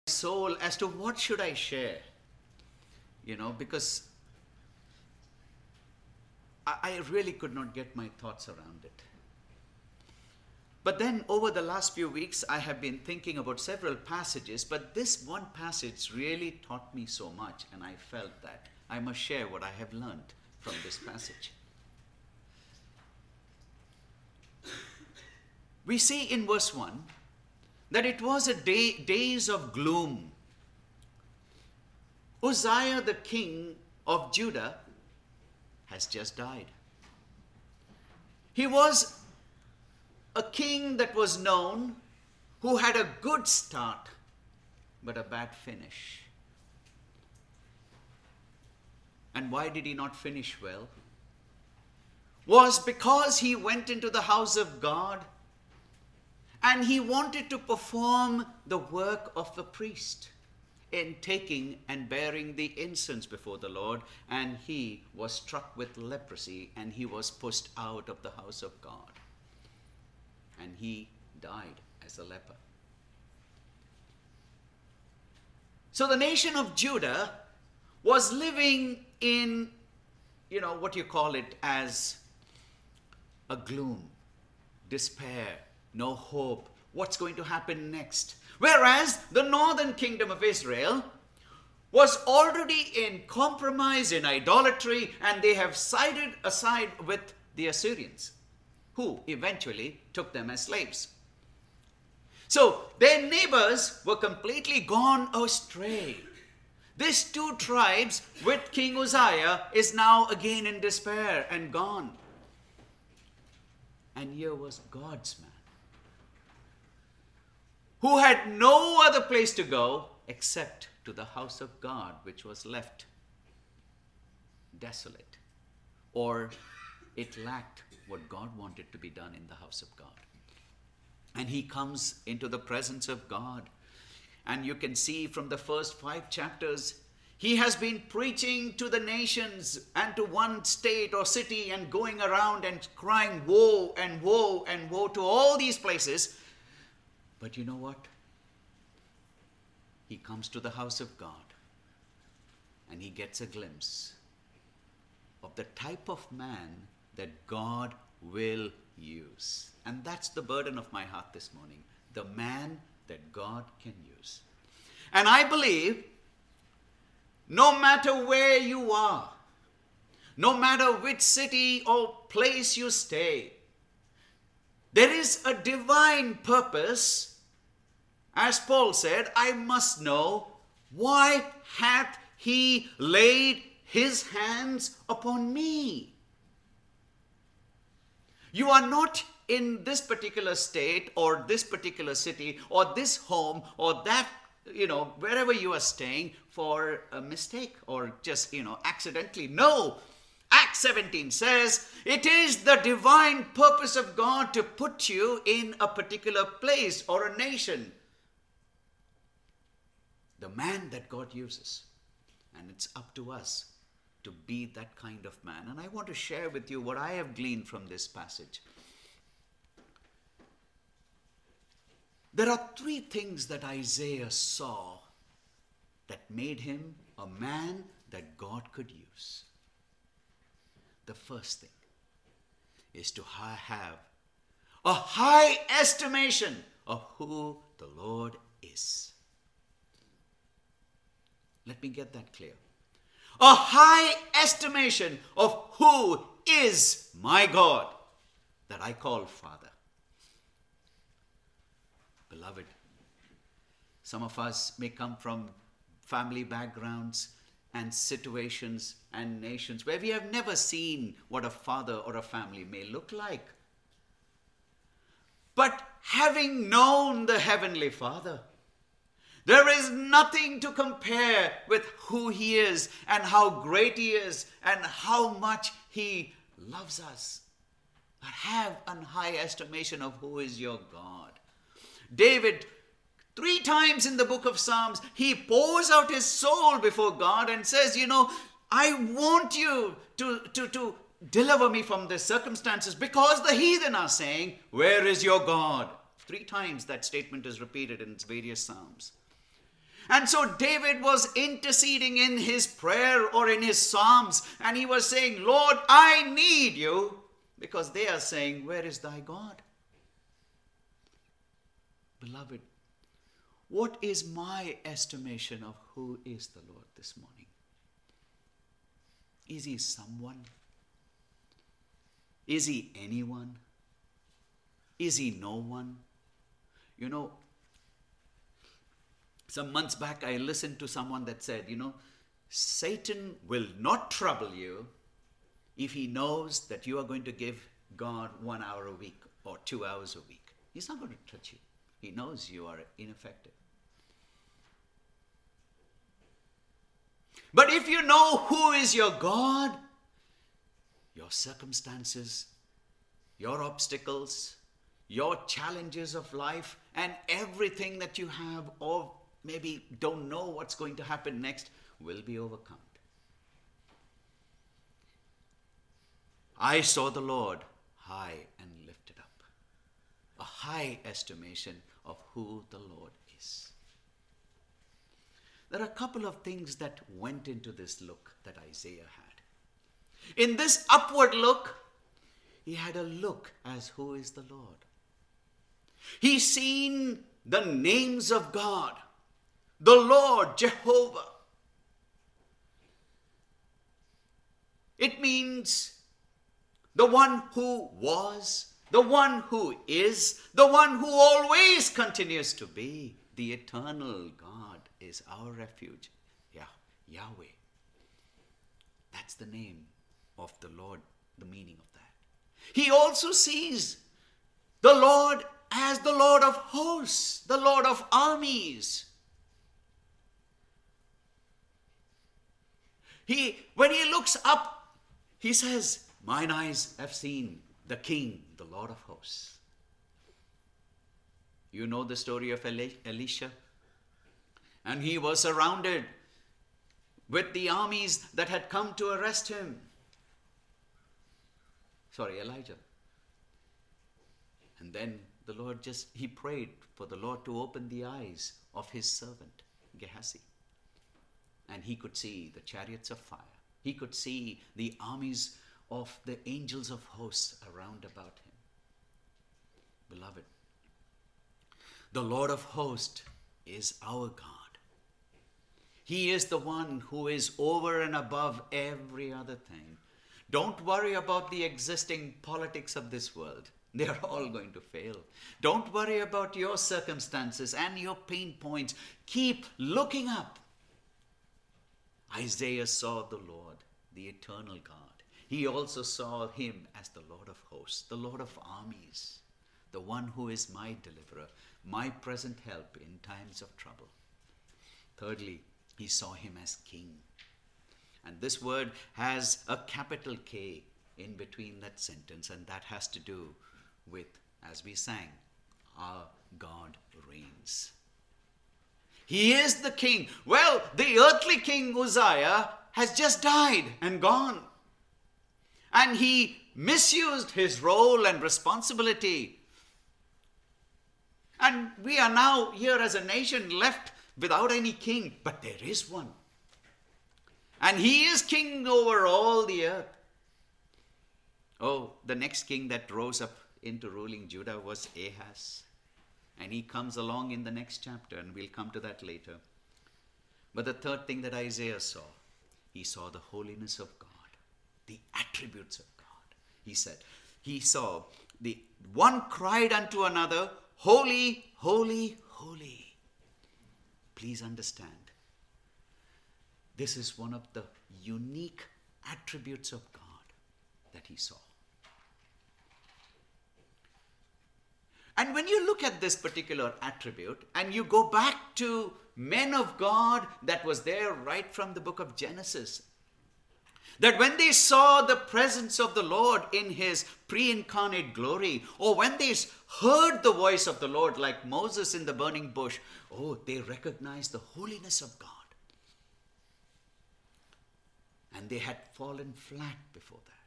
soul as to what should I share, because I really could not get my thoughts around it. But then over the last few weeks, I have been thinking about several passages, but this one passage really taught me so much, and I felt that I must share what I have learned from this passage. We see in verse 1 that it was days of gloom. Uzziah, the king of Judah, has just died. He was a king that was known, who had a good start, but a bad finish. And why did he not finish well? Was because he went into the house of God and he wanted to perform the work of the priest in taking and bearing the incense before the Lord, and he was struck with leprosy and he was pushed out of the house of God. And he died as a leper. So the nation of Judah was living in, what you call it, as a gloom, despair, no hope, what's going to happen next. Whereas the northern kingdom of Israel was already in compromise, in idolatry, and they have sided aside with the Assyrians, who eventually took them as slaves. So their neighbors were completely gone astray. These two tribes with King Uzziah is now again in despair and gone. And here was God's man, who had no other place to go except to the house of God, which was left desolate, or it lacked what God wanted to be done in the house of God. And he comes into the presence of God. And you can see from the first 5 chapters, he has been preaching to the nations and to one state or city and going around and crying woe and woe and woe to all these places. But you know what? He comes to the house of God and he gets a glimpse of the type of man that God will use. And that's the burden of my heart this morning. The man that God can use. And I believe no matter where you are, no matter which city or place you stay, there is a divine purpose. As Paul said, I must know, why hath he laid his hands upon me? You are not in this particular state or this particular city or this home or that, wherever you are staying for a mistake or just, accidentally. No. Acts 17 says it is the divine purpose of God to put you in a particular place or a nation. The man that God uses. And it's up to us to be that kind of man. And I want to share with you what I have gleaned from this passage. There are 3 things that Isaiah saw that made him a man that God could use. The first thing is to have a high estimation of who the Lord is. Let me get that clear. A high estimation of who is my God that I call Father. Beloved, some of us may come from family backgrounds and situations and nations where we have never seen what a father or a family may look like. But having known the Heavenly Father, there is nothing to compare with who he is and how great he is and how much he loves us. But have a high estimation of who is your God. David, 3 times in the book of Psalms, he pours out his soul before God and says, I want you to deliver me from these circumstances because the heathen are saying, where is your God? 3 times that statement is repeated in its various Psalms. And so David was interceding in his prayer or in his psalms, and he was saying, Lord, I need you, because they are saying, where is thy God? Beloved, what is my estimation of who is the Lord this morning? Is he someone? Is he anyone? Is he no one? You know, some months back I listened to someone that said, Satan will not trouble you if he knows that you are going to give God 1 hour a week or 2 hours a week. He's not going to touch you. He knows you are ineffective. But if you know who is your God, your circumstances, your obstacles, your challenges of life, and everything that you have or maybe don't know what's going to happen next will be overcome. I saw the Lord high and lifted up. A high estimation of who the Lord is. There are a couple of things that went into this look that Isaiah had. In this upward look, he had a look as who is the Lord. He's seen the names of God, the Lord, Jehovah. It means the one who was, the one who is, the one who always continues to be. The eternal God is our refuge. Yahweh. That's the name of the Lord, the meaning of that. He also sees the Lord as the Lord of hosts, the Lord of armies. When he looks up, he says, mine eyes have seen the King, the Lord of hosts. You know the story of Elisha? And he was surrounded with the armies that had come to arrest him. Elijah. And then the Lord he prayed for the Lord to open the eyes of his servant, Gehazi. And he could see the chariots of fire. He could see the armies of the angels of hosts around about him. Beloved, the Lord of hosts is our God. He is the one who is over and above every other thing. Don't worry about the existing politics of this world. They are all going to fail. Don't worry about your circumstances and your pain points. Keep looking up. Isaiah saw the Lord, the eternal God. He also saw him as the Lord of hosts, the Lord of armies, the one who is my deliverer, my present help in times of trouble. Thirdly, he saw him as king. And this word has a capital K in between that sentence, and that has to do with, as we sang, our God reigns. He is the king. Well, the earthly king Uzziah has just died and gone. And he misused his role and responsibility. And we are now here as a nation left without any king. But there is one. And he is king over all the earth. Oh, the next king that rose up into ruling Judah was Ahaz. And he comes along in the next chapter, and we'll come to that later. But the third thing that Isaiah saw, he saw the holiness of God, the attributes of God. He saw the one cried unto another, holy, holy, holy. Please understand, this is one of the unique attributes of God that he saw. And when you look at this particular attribute and you go back to men of God that was there right from the book of Genesis, that when they saw the presence of the Lord in his pre-incarnate glory, or when they heard the voice of the Lord like Moses in the burning bush, they recognized the holiness of God. And they had fallen flat before that.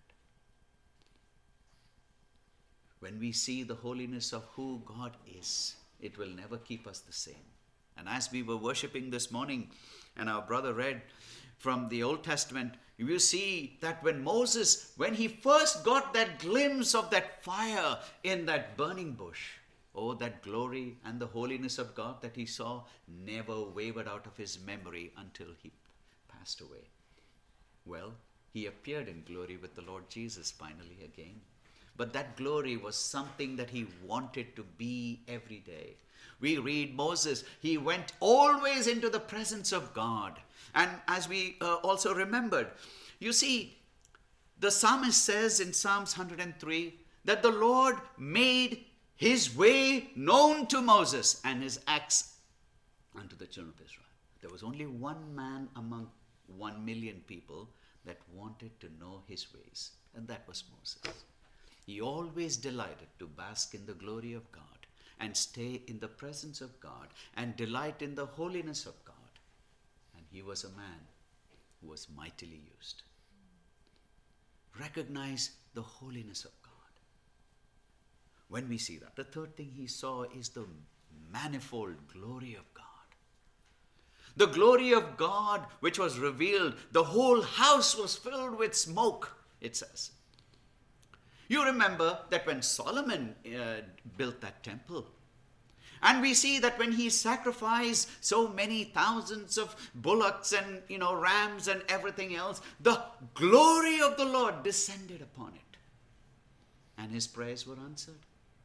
When we see the holiness of who God is, it will never keep us the same. And as we were worshiping this morning, and our brother read from the Old Testament, you see that when Moses, when he first got that glimpse of that fire in that burning bush, oh, that glory and the holiness of God that he saw never wavered out of his memory until he passed away. Well, he appeared in glory with the Lord Jesus finally again. But that glory was something that he wanted to be every day. We read Moses, he went always into the presence of God. And as we also remembered, you see, the psalmist says in Psalms 103 that the Lord made his way known to Moses and his acts unto the children of Israel. There was only one man among 1 million people that wanted to know his ways, and that was Moses. He always delighted to bask in the glory of God and stay in the presence of God and delight in the holiness of God. And he was a man who was mightily used. Recognize the holiness of God. When we see that, the third thing he saw is the manifold glory of God. The glory of God which was revealed, the whole house was filled with smoke, it says. You remember that when Solomon built that temple, and we see that when he sacrificed so many thousands of bullocks and rams and everything else, the glory of the Lord descended upon it, and his prayers were answered.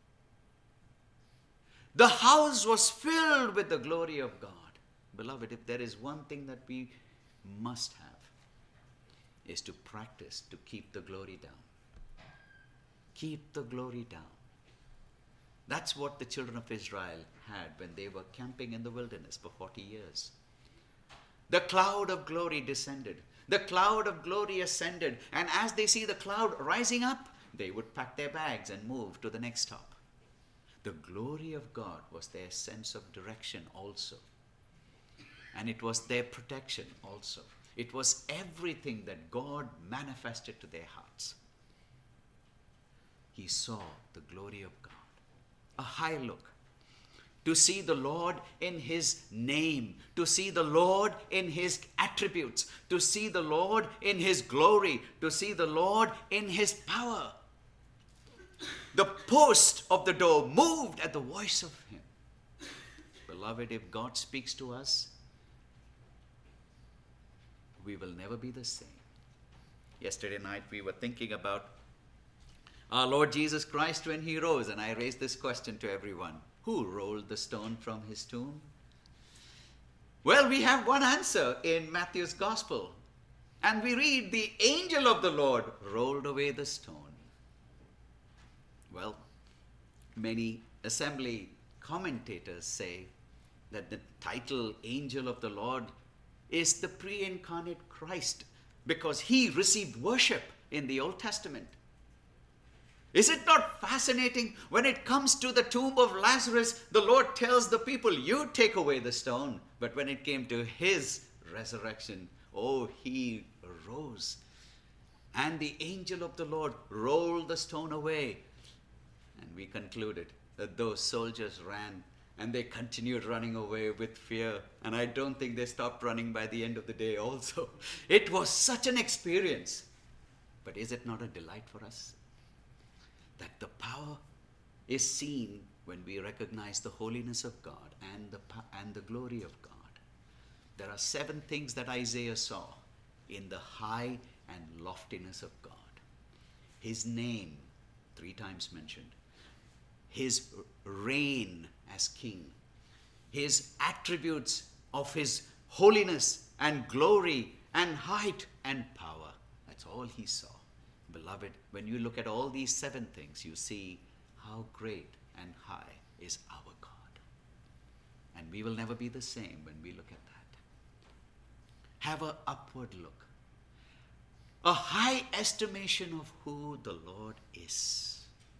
The house was filled with the glory of God. Beloved, if there is one thing that we must have, is to practice to keep the glory down. Keep the glory down. That's what the children of Israel had when they were camping in the wilderness for 40 years. The cloud of glory descended. The cloud of glory ascended. And as they see the cloud rising up, they would pack their bags and move to the next stop. The glory of God was their sense of direction also. And it was their protection also. It was everything that God manifested to their hearts. He saw the glory of God. A high look. To see the Lord in his name. To see the Lord in his attributes. To see the Lord in his glory. To see the Lord in his power. The post of the door moved at the voice of him. Beloved, if God speaks to us, we will never be the same. Yesterday night we were thinking about our Lord Jesus Christ when he rose, and I raised this question to everyone. Who rolled the stone from his tomb? Well, we have one answer in Matthew's Gospel. And we read, the angel of the Lord rolled away the stone. Well, many assembly commentators say that the title angel of the Lord is the pre-incarnate Christ because he received worship in the Old Testament. Is it not fascinating? When it comes to the tomb of Lazarus, the Lord tells the people, you take away the stone. But when it came to his resurrection, oh, he arose. And the angel of the Lord rolled the stone away. And we concluded that those soldiers ran and they continued running away with fear. And I don't think they stopped running by the end of the day also. It was such an experience. But is it not a delight for us? That the power is seen when we recognize the holiness of God and the glory of God. There are 7 things that Isaiah saw in the high and loftiness of God. His name, 3 times mentioned. His reign as king. His attributes of his holiness and glory and height and power. That's all he saw. Beloved, when you look at all these 7 things, you see how great and high is our God. And we will never be the same when we look at that. Have an upward look. A high estimation of who the Lord is.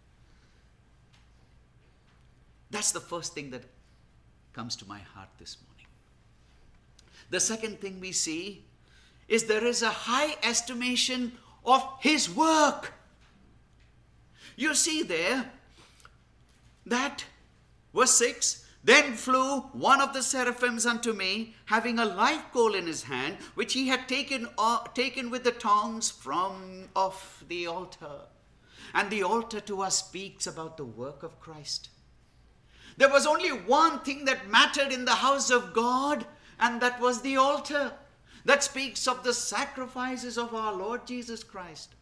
That's the first thing that comes to my heart this morning. The second thing we see is there is a high estimation of his work. You see there that verse 6, Then flew one of the seraphims unto me, having a live coal in his hand, which he had taken with the tongs from off the altar. And the altar to us speaks about the work of Christ. There was only one thing that mattered in the house of God, and that was the altar. That speaks of the sacrifices of our Lord Jesus Christ.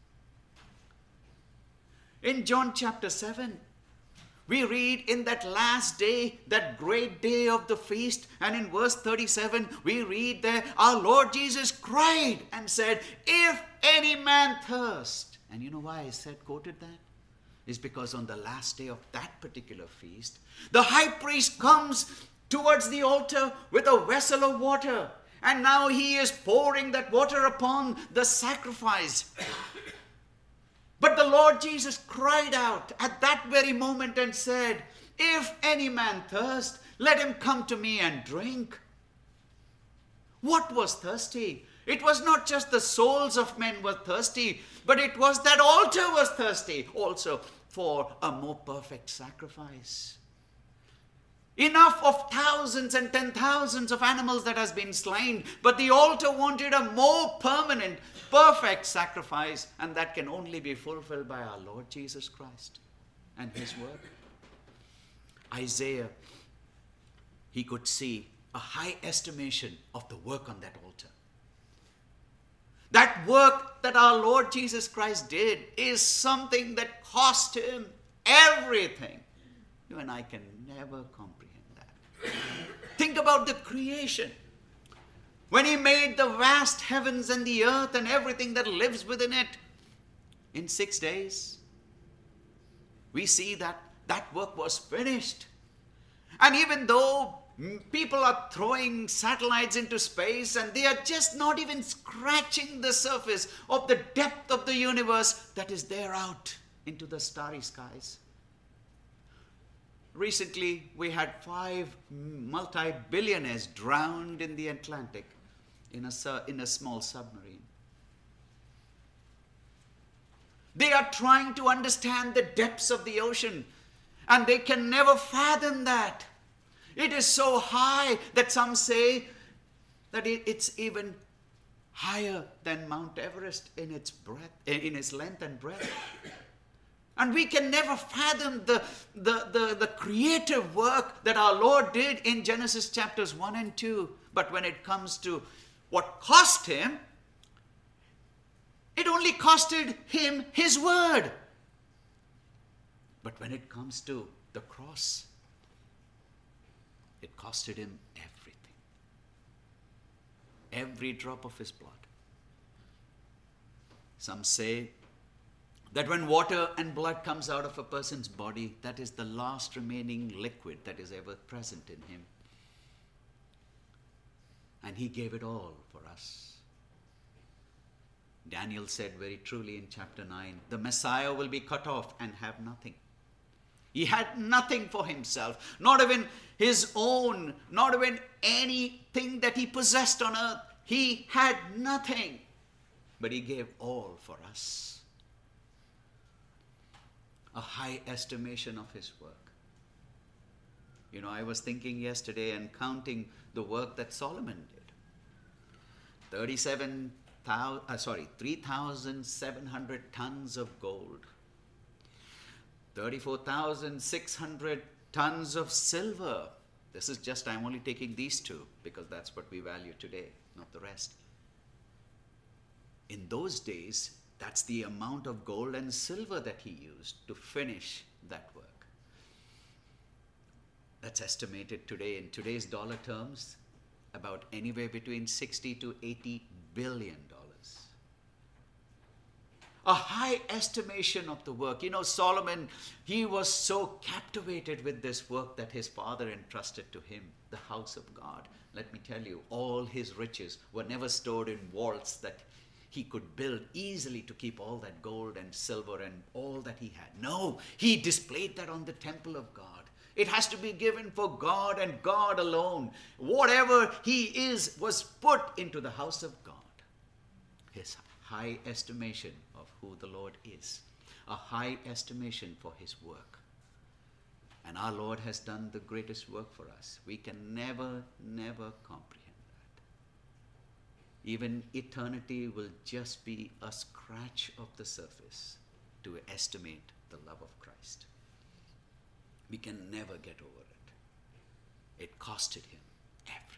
In John chapter 7, we read in that last day, that great day of the feast, and in verse 37, we read there, our Lord Jesus cried and said, if any man thirst. And you know why I quoted that? Is because on the last day of that particular feast, the high priest comes towards the altar with a vessel of water. And now he is pouring that water upon the sacrifice. But the Lord Jesus cried out at that very moment and said, if any man thirst, let him come to me and drink. What was thirsty? It was not just the souls of men were thirsty, but it was that altar was thirsty also for a more perfect sacrifice. Enough of thousands and 10,000s of animals that has been slain, but the altar wanted a more permanent, perfect sacrifice, and that can only be fulfilled by our Lord Jesus Christ and his work. Isaiah, he could see a high estimation of the work on that altar. That work that our Lord Jesus Christ did is something that cost him everything. You and I can never comprehend that. Think about the creation. When he made the vast heavens and the earth and everything that lives within it in 6 days, we see that that work was finished. And even though people are throwing satellites into space and they are just not even scratching the surface of the depth of the universe that is there out into the starry skies. Recently, we had 5 multi-billionaires drowned in the Atlantic in a small submarine. They are trying to understand the depths of the ocean, and they can never fathom that. It is so high that some say that it's even higher than Mount Everest in its length and breadth. And we can never fathom the creative work that our Lord did in Genesis chapters 1 and 2. But when it comes to what cost him, it only costed him his word. But when it comes to the cross, it costed him everything. Every drop of his blood. Some say that when water and blood comes out of a person's body, that is the last remaining liquid that is ever present in him. And he gave it all for us. Daniel said very truly in chapter 9, the Messiah will be cut off and have nothing. He had nothing for himself, not even his own, not even anything that he possessed on earth. He had nothing, but he gave all for us. A high estimation of his work. You know, I was thinking yesterday and counting the work that Solomon did. 3,700 tons of gold. 34,600 tons of silver. This is just, I'm only taking these two because that's what we value today, not the rest. In those days, that's the amount of gold and silver that he used to finish that work. That's estimated today, in today's dollar terms, about anywhere between 60 to 80 billion dollars. A high estimation of the work. You know, Solomon, he was so captivated with this work that his father entrusted to him, the house of God. Let me tell you, all his riches were never stored in vaults that he could build easily to keep all that gold and silver and all that he had. No, he displayed that on the temple of God. It has to be given for God and God alone. Whatever he is was put into the house of God. His high estimation of who the Lord is. A high estimation for his work. And our Lord has done the greatest work for us. We can never comprehend that. Even eternity will just be a scratch of the surface to estimate the love of Christ. We can never get over it. It costed him everything.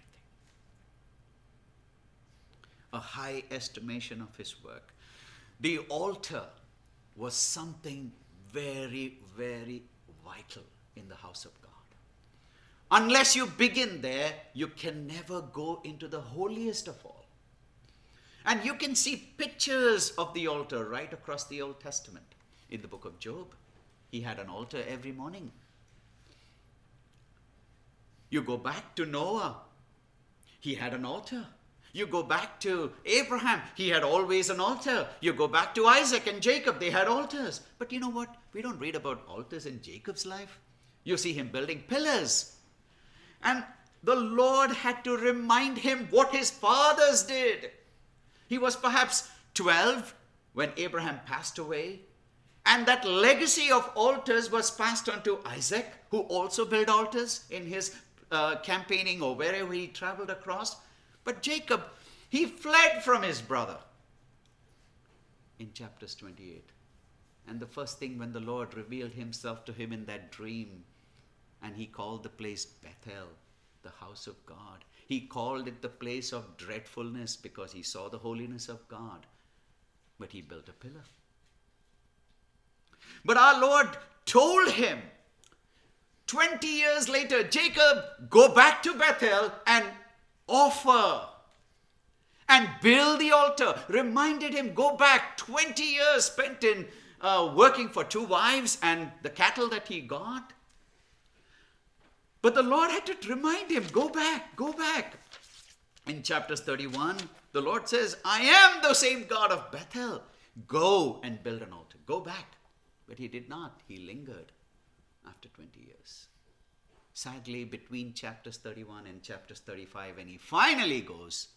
A high estimation of his work. The altar was something very, very vital in the house of God. Unless you begin there, you can never go into the holiest of all. And you can see pictures of the altar right across the Old Testament. In the book of Job, he had an altar every morning. You go back to Noah, he had an altar. You go back to Abraham, he had always an altar. You go back to Isaac and Jacob, they had altars. But you know what? We don't read about altars in Jacob's life. You see him building pillars. And the Lord had to remind him what his fathers did. He was perhaps 12 when Abraham passed away. And that legacy of altars was passed on to Isaac, who also built altars in his campaigning or wherever he traveled across. But Jacob, he fled from his brother in chapters 28. And the first thing when the Lord revealed himself to him in that dream, and he called the place Bethel, the house of God. He called it the place of dreadfulness because he saw the holiness of God. But he built a pillar. But our Lord told him, 20 years later, Jacob, go back to Bethel and offer and build the altar. Reminded him, go back 20 years spent in working for 2 wives and the cattle that he got. But the Lord had to remind him, go back, go back. In chapters 31, the Lord says, I am the same God of Bethel. Go and build an altar. Go back. But he did not. He lingered after 20 years. Sadly, between chapters 31 and chapters 35, when he finally goes,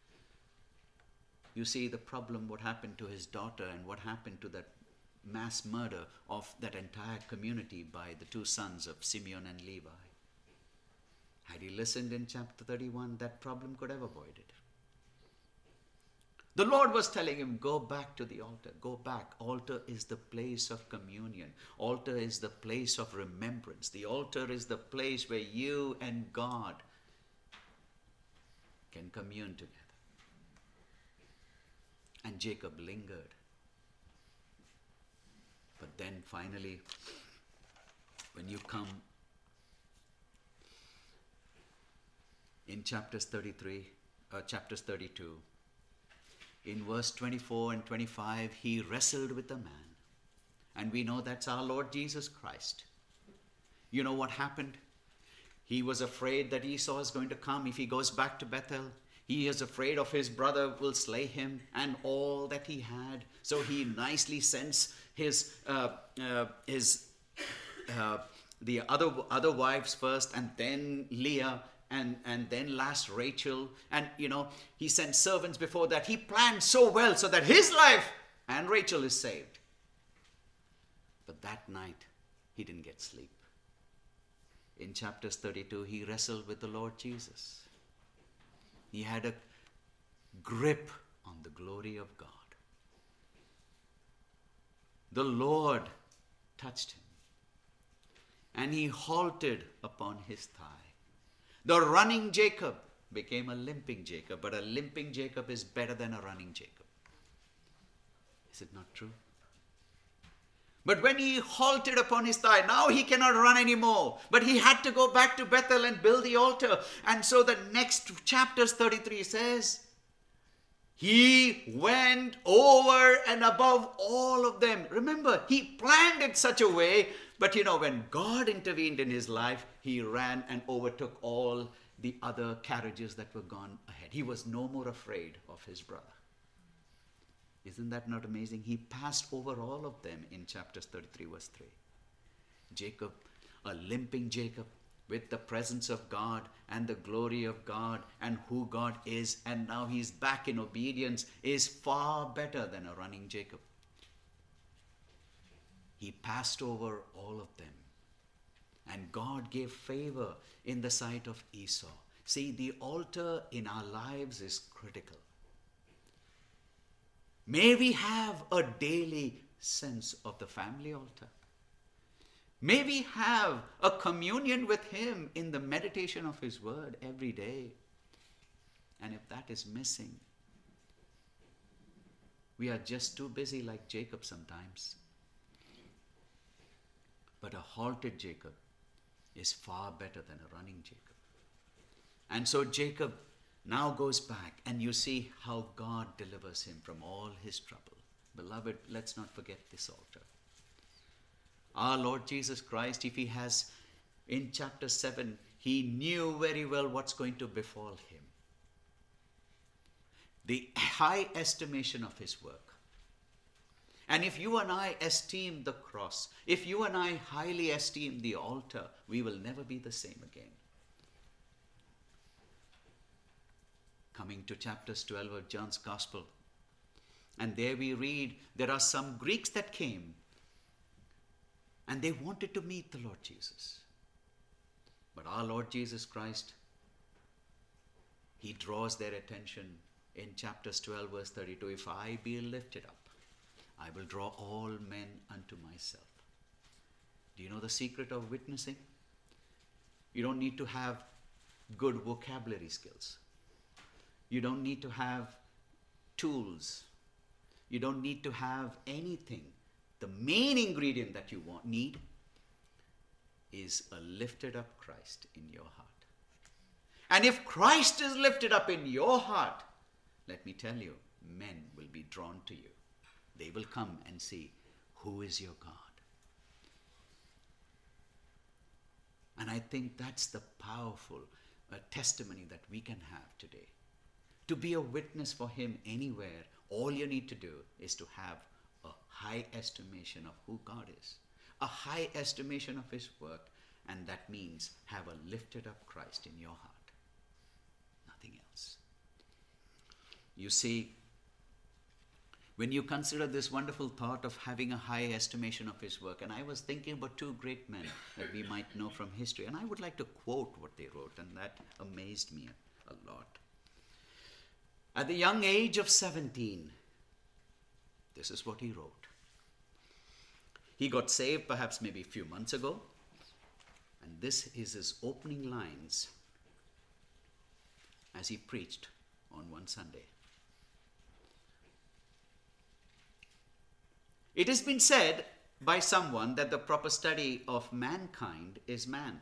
you see the problem, what happened to his daughter and what happened to that mass murder of that entire community by the 2 sons of Simeon and Levi. Had he listened in chapter 31, that problem could have avoided. The Lord was telling him, go back to the altar. Go back. Altar is the place of communion. Altar is the place of remembrance. The altar is the place where you and God can commune together. And Jacob lingered. But then finally, when you come in chapters 32, in verse 24 and 25, he wrestled with a man. And we know that's our Lord Jesus Christ. You know what happened? He was afraid that Esau is going to come if he goes back to Bethel. He is afraid of his brother will slay him and all that he had. So he nicely sends the other wives first, and then Leah, and then last Rachel. And he sent servants before that. He planned so well so that his life and Rachel is saved. But that night he didn't get sleep. In chapters 32, he wrestled with the Lord Jesus. He had a grip on the glory of God. The Lord touched him, and he halted upon his thigh. The running Jacob became a limping Jacob, but a limping Jacob is better than a running Jacob. Is it not true? But when he halted upon his thigh, now he cannot run anymore. But he had to go back to Bethel and build the altar. And so the next chapters 33 says, he went over and above all of them. Remember, he planned it such a way, but when God intervened in his life, he ran and overtook all the other carriages that were gone ahead. He was no more afraid of his brother. Isn't that not amazing? He passed over all of them in chapters 33 verse 3. Jacob, a limping Jacob, with the presence of God and the glory of God and who God is, and now he's back in obedience, is far better than a running Jacob. He passed over all of them. And God gave favor in the sight of Esau. See, the altar in our lives is critical. May we have a daily sense of the family altar. May we have a communion with Him in the meditation of His word every day. And if that is missing, we are just too busy like Jacob sometimes. But a halted Jacob is far better than a running Jacob. And so Jacob now goes back, and you see how God delivers him from all his trouble. Beloved, let's not forget this altar. Our Lord Jesus Christ, if He has, in chapter 7, He knew very well what's going to befall Him. The high estimation of His work. And if you and I esteem the cross, if you and I highly esteem the altar, we will never be the same again. Coming to chapters 12 of John's Gospel, and there we read there are some Greeks that came and they wanted to meet the Lord Jesus. But our Lord Jesus Christ, He draws their attention in chapters 12 verse 32. If I be lifted up, I will draw all men unto myself. Do you know the secret of witnessing? You don't need to have good vocabulary skills. You don't need to have tools. You don't need to have anything. The main ingredient that you need is a lifted up Christ in your heart. And if Christ is lifted up in your heart, let me tell you, men will be drawn to you. They will come and see, who is your God? And I think that's the powerful testimony that we can have today. To be a witness for Him anywhere, all you need to do is to have a high estimation of who God is, a high estimation of His work, and that means have a lifted up Christ in your heart. Nothing else. You see, when you consider this wonderful thought of having a high estimation of His work, and I was thinking about two great men that we might know from history, and I would like to quote what they wrote, and that amazed me a lot. At the young age of 17, this is what he wrote. He got saved perhaps maybe a few months ago, and this is his opening lines as he preached on one Sunday. It has been said by someone that the proper study of mankind is man.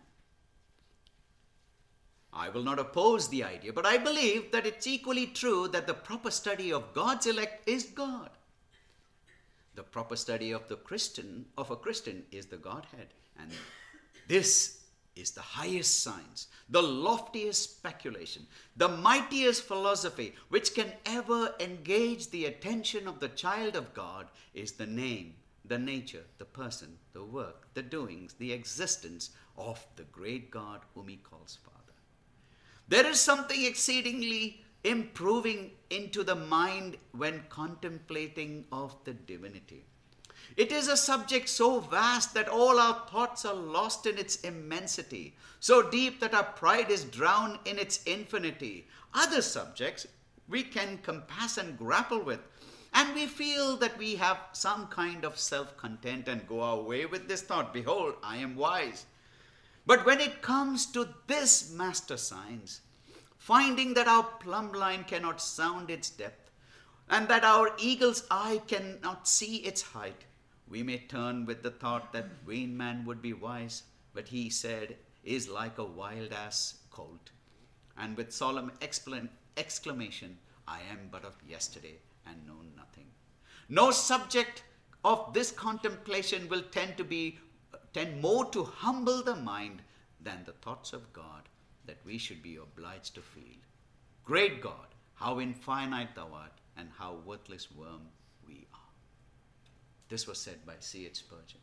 I will not oppose the idea, but I believe that it's equally true that the proper study of God's elect is God. The proper study of a Christian is the Godhead. And this is the highest science, the loftiest speculation, the mightiest philosophy which can ever engage the attention of the child of God is the name, the nature, the person, the work, the doings, the existence of the great God whom He calls Father. There is something exceedingly improving into the mind when contemplating of the divinity. It is a subject so vast that all our thoughts are lost in its immensity, so deep that our pride is drowned in its infinity. Other subjects we can compass and grapple with, and we feel that we have some kind of self-content and go our way with this thought, behold, I am wise. But when it comes to this master science, finding that our plumb line cannot sound its depth, and that our eagle's eye cannot see its height, we may turn with the thought that vain man would be wise, but he said, is like a wild ass colt. And with solemn exclamation, I am but of yesterday and know nothing. No subject of this contemplation will tend more to humble the mind than the thoughts of God that we should be obliged to feel. Great God, how infinite Thou art, and how worthless worm we are. This was said by C.H. Spurgeon.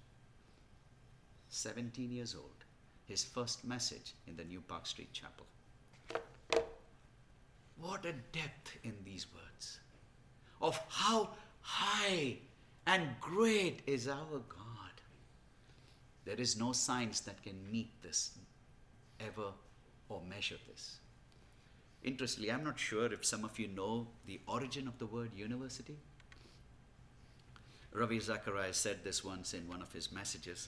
17 years old, his first message in the New Park Street Chapel. What a depth in these words of how high and great is our God. There is no science that can meet this ever or measure this. Interestingly, I'm not sure if some of you know the origin of the word university. Ravi Zacharias said this once in one of his messages.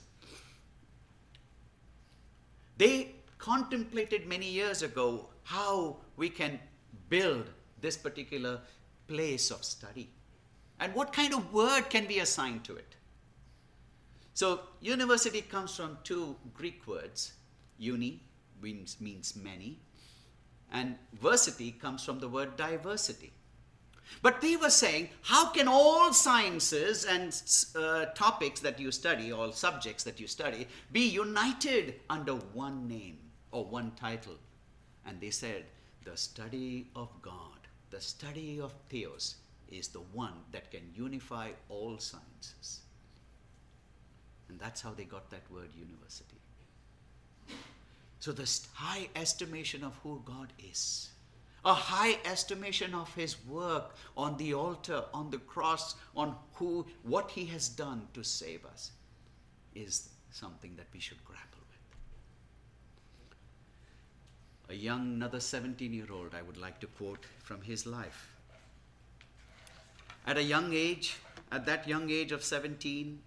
They contemplated many years ago how we can build this particular place of study and what kind of word can be assigned to it. So university comes from two Greek words. Uni means many, and versity comes from the word diversity. But they were saying, how can all sciences and topics that you study, all subjects that you study, be united under one name or one title? And they said, the study of God, the study of Theos, is the one that can unify all sciences. And that's how they got that word university. So this high estimation of who God is, a high estimation of his work on the altar, on the cross, on what he has done to save us, is something that we should grapple with. Another 17-year-old, I would like to quote from his life. At that young age of 17,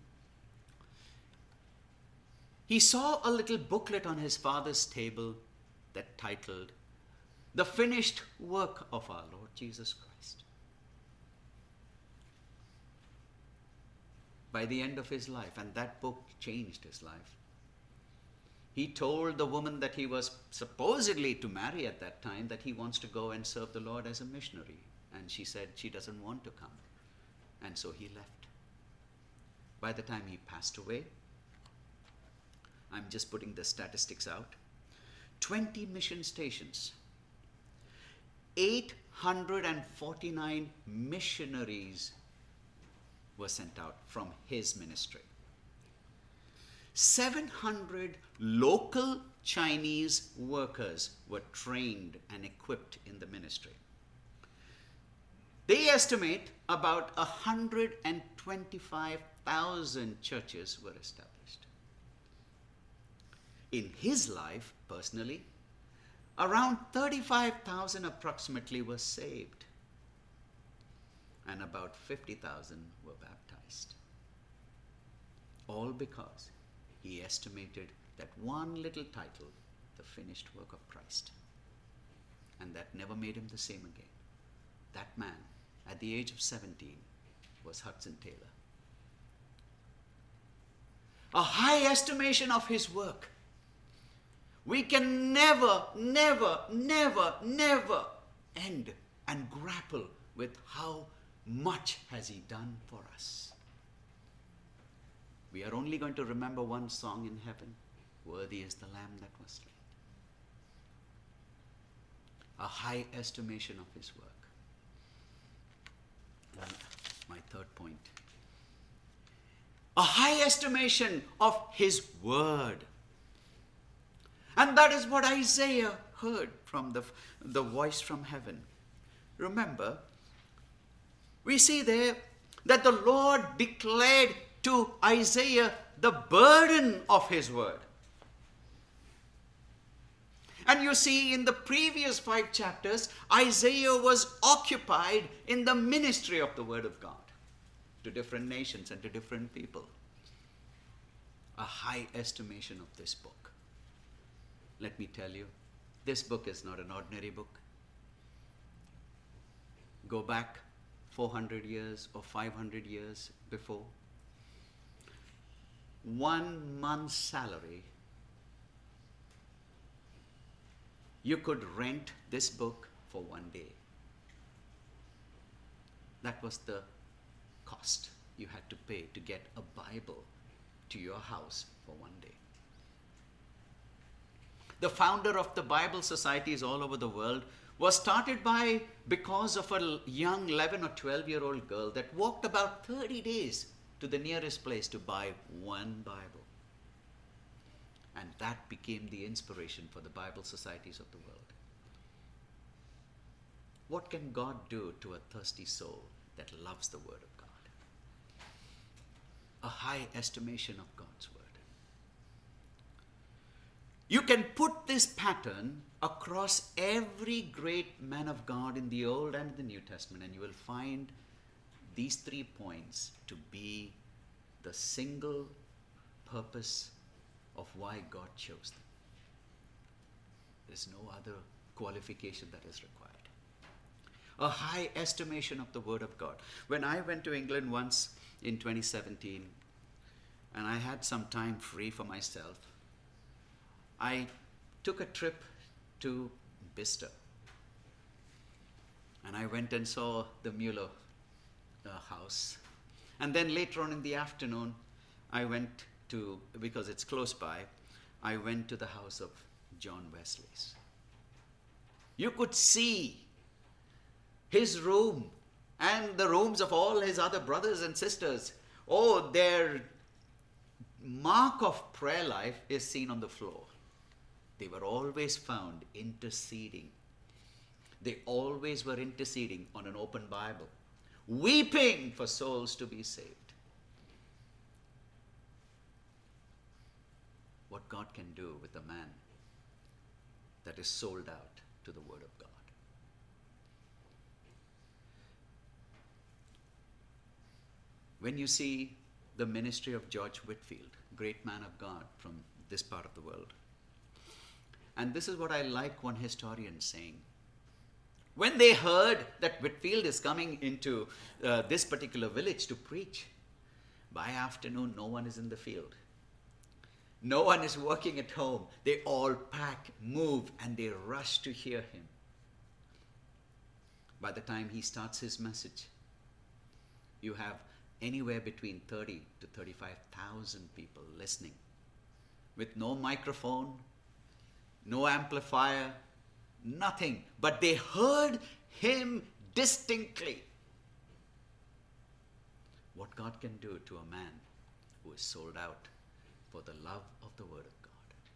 he saw a little booklet on his father's table that titled, The Finished Work of Our Lord Jesus Christ. By the end of his life, and that book changed his life, he told the woman that he was supposedly to marry at that time that he wants to go and serve the Lord as a missionary. And she said she doesn't want to come. And so he left. By the time he passed away, I'm just putting the statistics out, 20 mission stations, 849 missionaries were sent out from his ministry. 700 local Chinese workers were trained and equipped in the ministry. They estimate about 125,000 churches were established. In his life, personally, around 35,000 approximately were saved, and about 50,000 were baptized. All because he estimated that one little title, the finished work of Christ. And that never made him the same again. That man, at the age of 17, was Hudson Taylor. A high estimation of his work. We can never end and grapple with how much has he done for us. We are only going to remember one song in heaven. Worthy is the Lamb that was slain. A high estimation of his work. And my third point. A high estimation of his word. And that is what Isaiah heard from the voice from heaven. Remember, we see there that the Lord declared to Isaiah the burden of his word. And you see in the previous 5 chapters, Isaiah was occupied in the ministry of the word of God to different nations and to different people. A high estimation of this book. Let me tell you, this book is not an ordinary book. Go back 400 years or 500 years before. 1 month's salary, you could rent this book for 1 day. That was the cost you had to pay to get a Bible to your house for 1 day. The founder of the Bible societies all over the world was started because of a young 11 or 12-year-old girl that walked about 30 days to the nearest place to buy one Bible. And that became the inspiration for the Bible societies of the world. What can God do to a thirsty soul that loves the Word of God? A high estimation of God's Word. You can put this pattern across every great man of God in the Old and the New Testament, and you will find these 3 points to be the single purpose of why God chose them. There is no other qualification that is required. A high estimation of the Word of God. When I went to England once in 2017, and I had some time free for myself, I took a trip to Bicester. And I went and saw the Mueller house. And then later on in the afternoon, I went to, because it's close by, I went to the house of John Wesley's. You could see his room and the rooms of all his other brothers and sisters. Oh, their mark of prayer life is seen on the floor. They were always found interceding. They always were interceding on an open Bible, weeping for souls to be saved. What God can do with a man that is sold out to the Word of God. When you see the ministry of George Whitefield, great man of God from this part of the world, and this is what I like one historian saying. When they heard that Whitefield is coming into this particular village to preach, by afternoon no one is in the field. No one is working at home. They all pack, move, and they rush to hear him. By the time he starts his message, you have anywhere between 30 to 35,000 people listening with no microphone, no amplifier, nothing, but they heard him distinctly. What God can do to a man who is sold out for the love of the Word of God.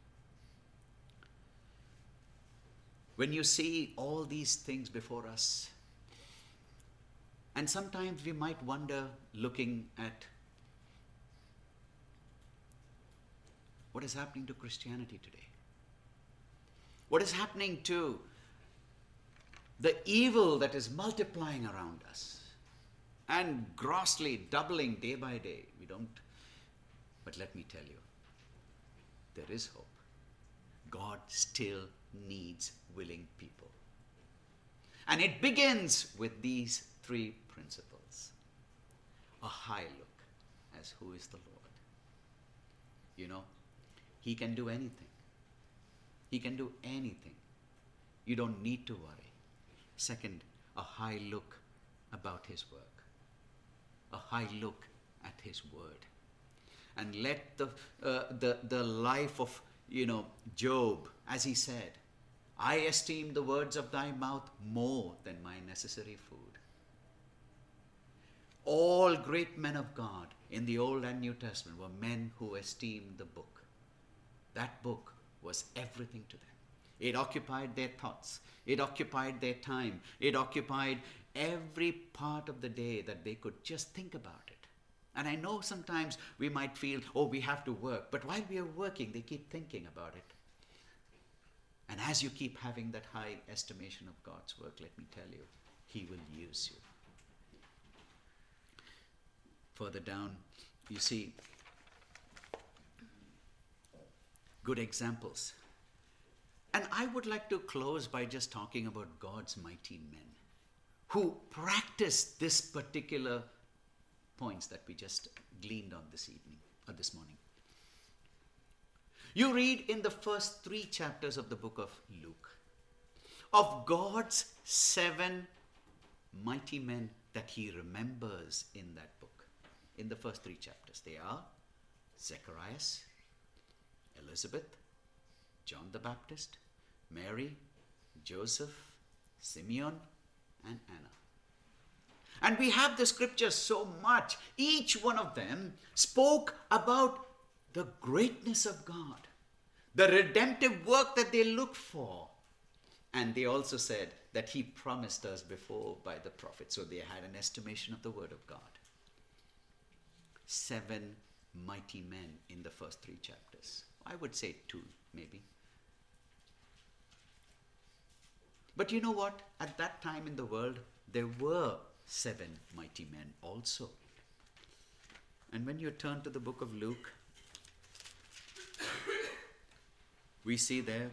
When you see all these things before us, and sometimes we might wonder, looking at what is happening to Christianity today. What is happening to the evil that is multiplying around us and grossly doubling day by day? We don't. But let me tell you, there is hope. God still needs willing people. And it begins with these 3 principles. A high look as who is the Lord. You know, He can do anything. He can do anything. You don't need to worry. Second, a high look about His work. A high look at His word. And let the life of, Job, as he said, I esteem the words of thy mouth more than my necessary food. All great men of God in the Old and New Testament were men who esteemed the book. That book was everything to them. It occupied their thoughts. It occupied their time. It occupied every part of the day that they could just think about it. And I know sometimes we might feel, we have to work. But while we are working, they keep thinking about it. And as you keep having that high estimation of God's work, let me tell you, He will use you. Further down, you see good examples. And I would like to close by just talking about God's mighty men who practiced this particular points that we just gleaned on this evening or this morning. You read in the first 3 chapters of the book of Luke of God's 7 mighty men that He remembers in that book. In the first 3 chapters, they are Zacharias, Elizabeth, John the Baptist, Mary, Joseph, Simeon, and Anna. And we have the scriptures so much. Each one of them spoke about the greatness of God, the redemptive work that they looked for. And they also said that He promised us before by the prophet. So they had an estimation of the Word of God. 7 mighty men in the first 3 chapters. I would say 2 maybe. But you know what? At that time in the world, there were 7 mighty men also. And when you turn to the book of Luke, we see there,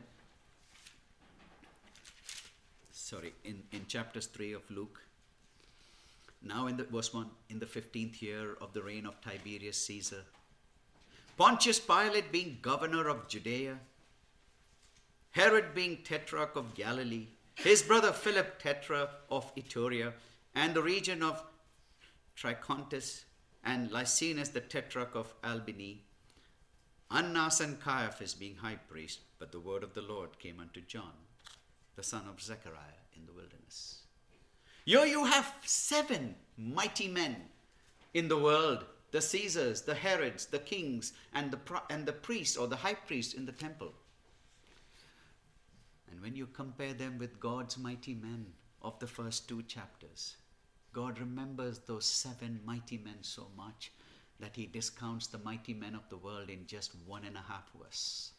in chapters 3 of Luke, now in the verse 1, in the 15th year of the reign of Tiberius Caesar, Pontius Pilate being governor of Judea, Herod being tetrarch of Galilee, his brother Philip tetrarch of Iturea, and the region of Trichontis, and Lysinus the tetrarch of Albany, Annas and Caiaphas being high priest, but the word of the Lord came unto John, the son of Zechariah, in the wilderness. Here you have 7 mighty men in the world, the Caesars, the Herods, the kings, and the priest or the high priest in the temple. And when you compare them with God's mighty men of the first 2 chapters, God remembers those 7 mighty men so much that he discounts the mighty men of the world in just 1.5 verse.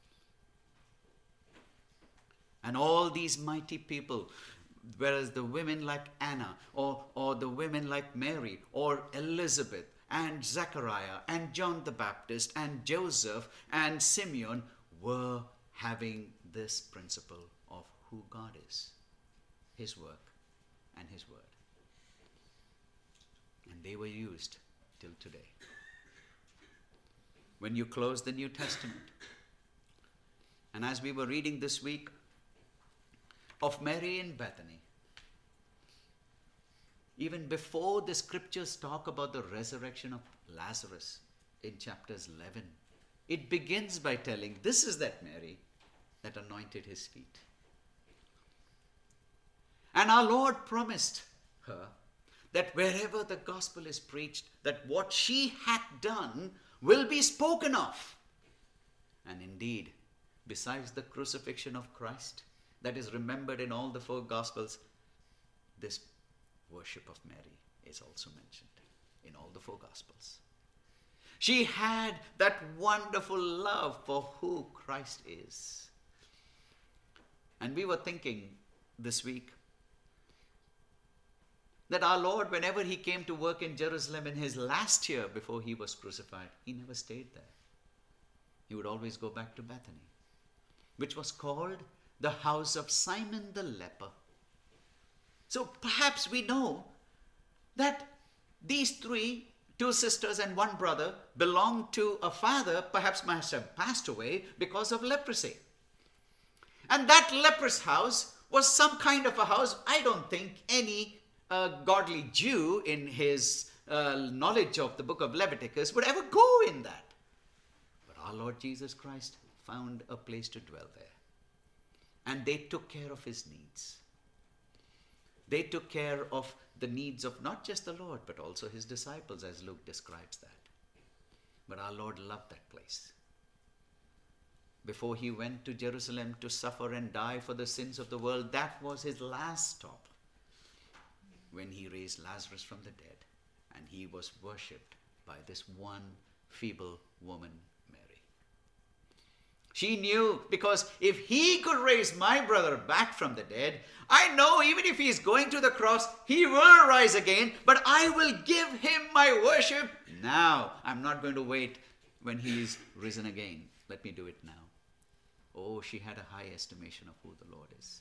And all these mighty people, whereas the women like Anna, or the women like Mary, or Elizabeth, and Zechariah, and John the Baptist, and Joseph, and Simeon, were having this principle of who God is, his work, and his word. And they were used till today. When you close the New Testament, and as we were reading this week of Mary in Bethany, even before the scriptures talk about the resurrection of Lazarus in chapters 11, it begins by telling, this is that Mary that anointed his feet. And our Lord promised her that wherever the gospel is preached, that what she had done will be spoken of. And indeed, besides the crucifixion of Christ, that is remembered in all the 4 gospels, this worship of Mary is also mentioned in all the 4 gospels. She had that wonderful love for who Christ is. And we were thinking this week that our Lord, whenever he came to work in Jerusalem in his last year before he was crucified, he never stayed there. He would always go back to Bethany, which was called the house of Simon the leper. So perhaps we know that these 3, 2 sisters and 1 brother, belonged to a father perhaps must have passed away because of leprosy. And that leper's house was some kind of a house. I don't think any godly Jew in his knowledge of the book of Leviticus would ever go in that. But our Lord Jesus Christ found a place to dwell there. And they took care of his needs. They took care of the needs of not just the Lord, but also his disciples, as Luke describes that. But our Lord loved that place. Before he went to Jerusalem to suffer and die for the sins of the world, that was his last stop, when he raised Lazarus from the dead, and he was worshipped by this one feeble woman, Mary. She knew, because if he could raise my brother back from the dead, I know even if he's going to the cross, he will rise again, but I will give him my worship now. I'm not going to wait when he is risen again. Let me do it now. Oh, she had a high estimation of who the Lord is.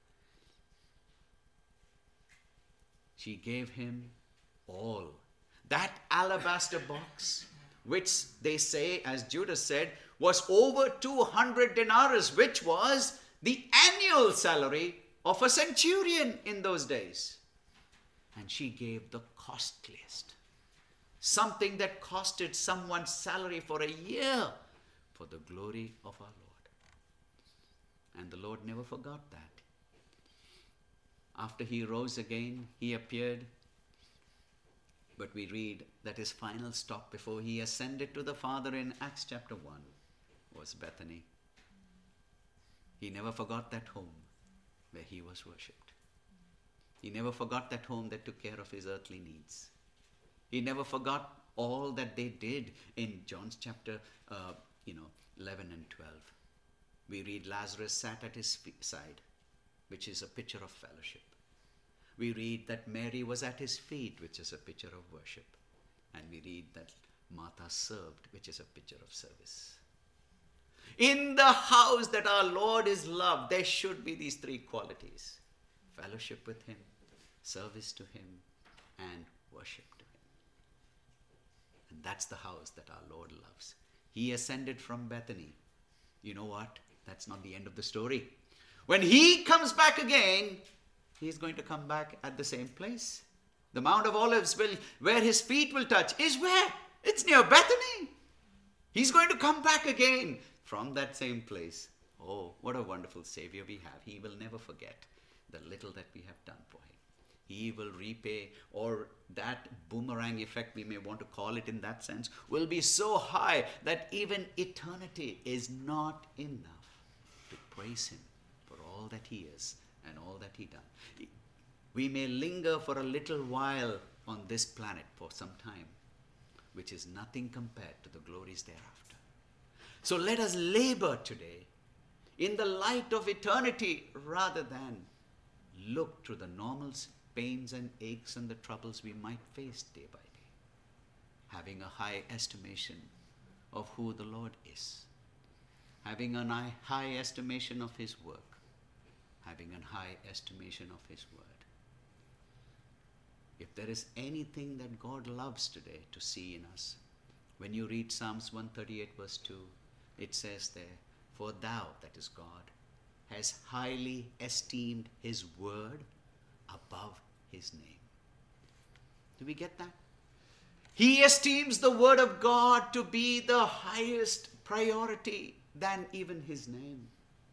She gave him all. That alabaster box, which they say, as Judas said, was over 200 denarii, which was the annual salary of a centurion in those days. And she gave the costliest, something that costed someone's salary for a year, for the glory of our Lord. And the Lord never forgot that. After he rose again, he appeared. But we read that his final stop before he ascended to the Father in Acts chapter 1 was Bethany. He never forgot that home where he was worshipped. He never forgot that home that took care of his earthly needs. He never forgot all that they did in John's chapter 11 and 12. We read Lazarus sat at his side which is a picture of fellowship. We read that Mary was at his feet, which is a picture of worship. And we read that Martha served, which is a picture of service. In the house that our Lord is loved, there should be these three qualities: fellowship with him, service to him, and worship to him. And that's the house that our Lord loves. He ascended from Bethany. You know what? That's not the end of the story. When he comes back again, he's going to come back at the same place. The Mount of Olives, where his feet will touch, is where? It's near Bethany. He's going to come back again from that same place. Oh, what a wonderful Savior we have. He will never forget the little that we have done for him. He will repay, or that boomerang effect, we may want to call it in that sense, will be so high that even eternity is not enough to praise him for all that he is and all that he done. We may linger for a little while on this planet for some time, which is nothing compared to the glories thereafter. So let us labor today in the light of eternity rather than look through the normal pains and aches and the troubles we might face day by day. Having a high estimation of who the Lord is. Having a high estimation of his work. Having a high estimation of his word. If there is anything that God loves today to see in us, when you read Psalms 138 verse 2, it says there, "For thou," that is God, "has highly esteemed his word above his name." Do we get that? He esteems the word of God to be the highest priority than even his name.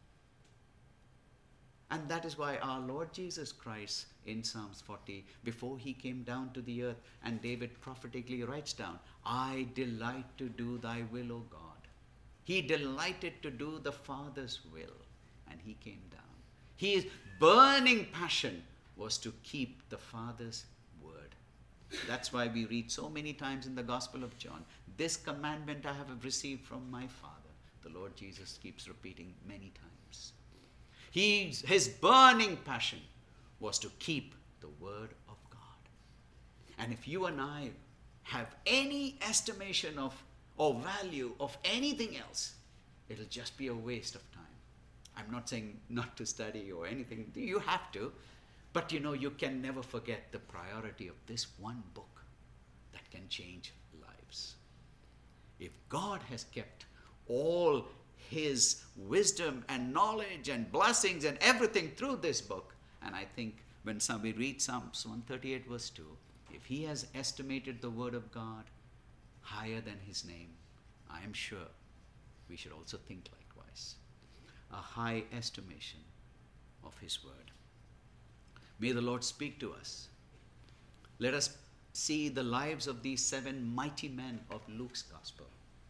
And that is why our Lord Jesus Christ in Psalms 40, before he came down to the earth, and David prophetically writes down, "I delight to do thy will, O God." He delighted to do the Father's will, and he came down. His burning passion was to keep the Father's word. That's why we read so many times in the Gospel of John, "This commandment I have received from my Father." The Lord Jesus keeps repeating many times. His burning passion was to keep the word of God. And if you and I have any estimation of or value of anything else, it'll just be a waste of time. I'm not saying not to study or anything. You have to. But you can never forget the priority of this one book that can change lives. If God has kept all his wisdom and knowledge and blessings and everything through this book, and I think when somebody reads Psalms 138 verse 2, if he has estimated the word of God higher than his name, I am sure we should also think likewise. A high estimation of his word. May the Lord speak to us. Let us see the lives of these 7 mighty men of Luke's gospel.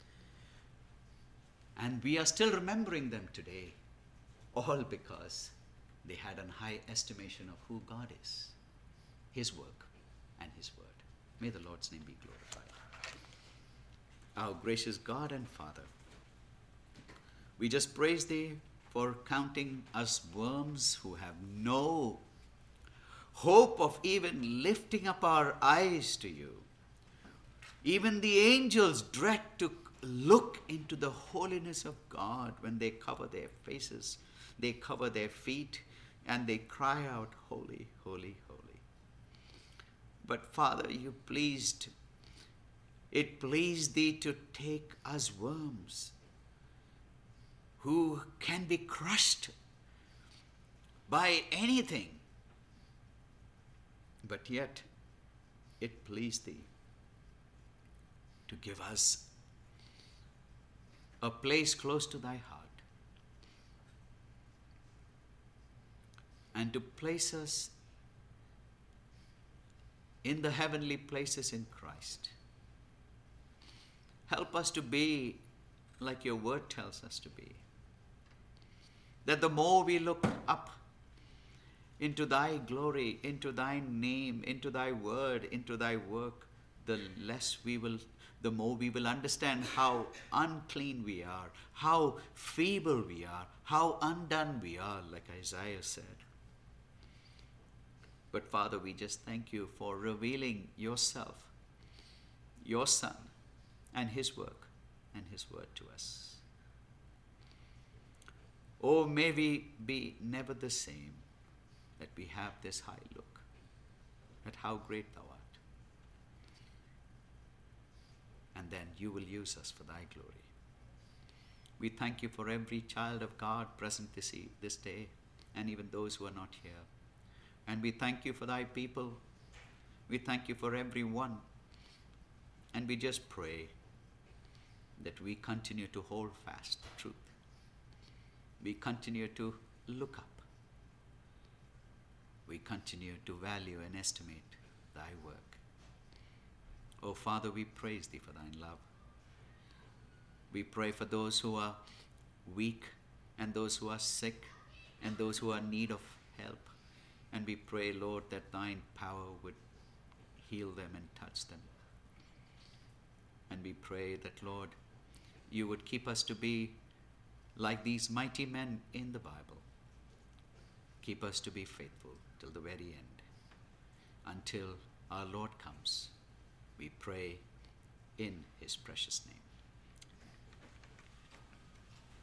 And we are still remembering them today, all because they had a high estimation of who God is, his work, and his word. May the Lord's name be glorified. Our gracious God and Father, we just praise thee for counting us worms who have no hope of even lifting up our eyes to you. Even the angels dread to look into the holiness of God when they cover their faces, they cover their feet, and they cry out, "Holy, holy, holy." But Father, it pleased thee to take us worms who can be crushed by anything. But yet, it pleased thee to give us a place close to thy heart and to place us in the heavenly places in Christ. Help us to be like your word tells us to be. That the more we look up into thy glory, into thy name, into thy word, into thy work, the more we will understand how unclean we are, how feeble we are, how undone we are, like Isaiah said. But Father, we just thank you for revealing yourself, your Son, and his work and his word to us. Oh, may we be never the same, that we have this high look at how great thou art. And then you will use us for thy glory. We thank you for every child of God present this day, and even those who are not here. And we thank you for thy people. We thank you for everyone. And we just pray that we continue to hold fast the truth. We continue to look up. We continue to value and estimate thy work. Oh, Father, we praise thee for thine love. We pray for those who are weak and those who are sick and those who are in need of help. And we pray, Lord, that thine power would heal them and touch them. And we pray that, Lord, you would keep us to be like these mighty men in the Bible. Keep us to be faithful till the very end, until our Lord comes. We pray in his precious name.